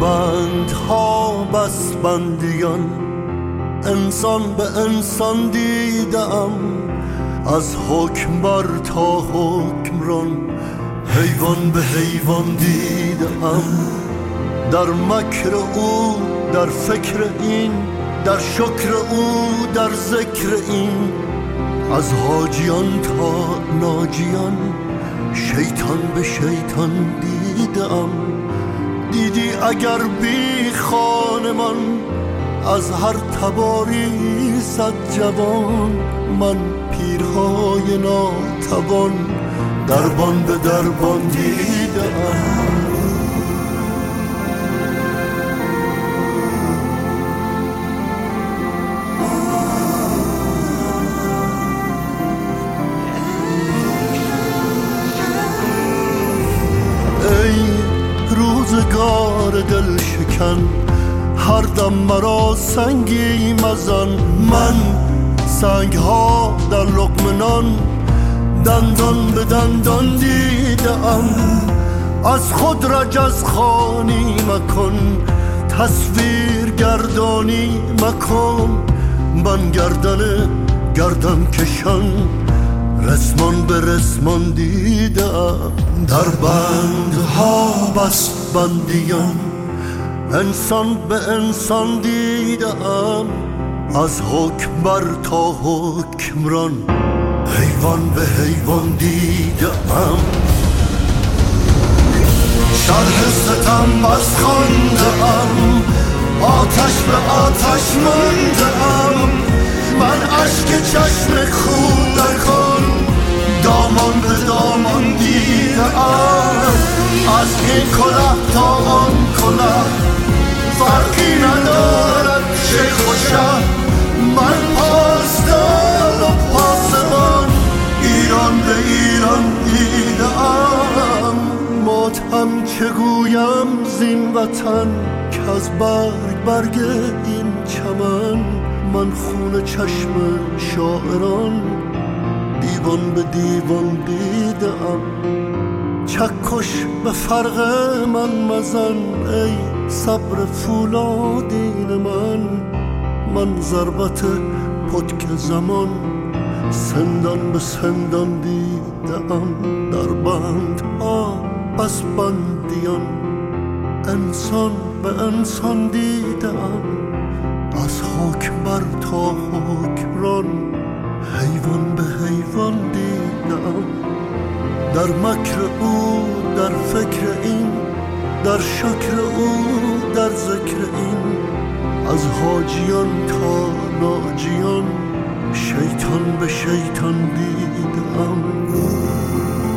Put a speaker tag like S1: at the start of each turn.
S1: بندها بس بندیان، انسان به انسان دیدم، از حکمبر تا حکمران، حیوان به حیوان دیدم. در مکر او، در فکر این، در شکر او، در ذکر این، از حاجیان تا ناجیان، شیطان به شیطان دیدم. دیدی اگر بی خانمان، از هر تباری صد جوان، من پیرهای ناتوان، دربان به دربان دیدم. ای روزگار دل شکن، هر دم مرا سنگی مزن. من سنگ ها در لقمه نان، دندان به دندان دیدم. از خود رجز خوانی مکن، تصویر گردانی مکن. من گردن کشان، رسمان به رسمان دیدم. در بندها بس بندیان، انسان به انسان دیدم. از حکمبر تا حکمران، حیوان به حیوان دیدم. شرح ستم از خواندم، آتش به آتش ماندم. من اشک چشم کودکان، دامان به دامان دیدم. از این کلاه تا آن کلاه، فرقی ندارد شیخ و شه. من پاسدار و پاسبان، ایران به ایران دیدم. ماتم چه گویم زین وطن، که از برگ این چمن، من خون چشم شاعران، دیوان به دیوان دیدم. چکش به فرق من مزن، ای صبر فولادین من ضربت پتک زمان، سندان به سندان دیدم. در بندها بس بندیان، انسان به انسان دیدم. از حکمبر تا حکمران، حیوان به حیوان دیدم. در مکر او، در فکر این، در شکر او، در ذکر این، از حاجیان تا ناجیان، شیطان به شیطان دیدم.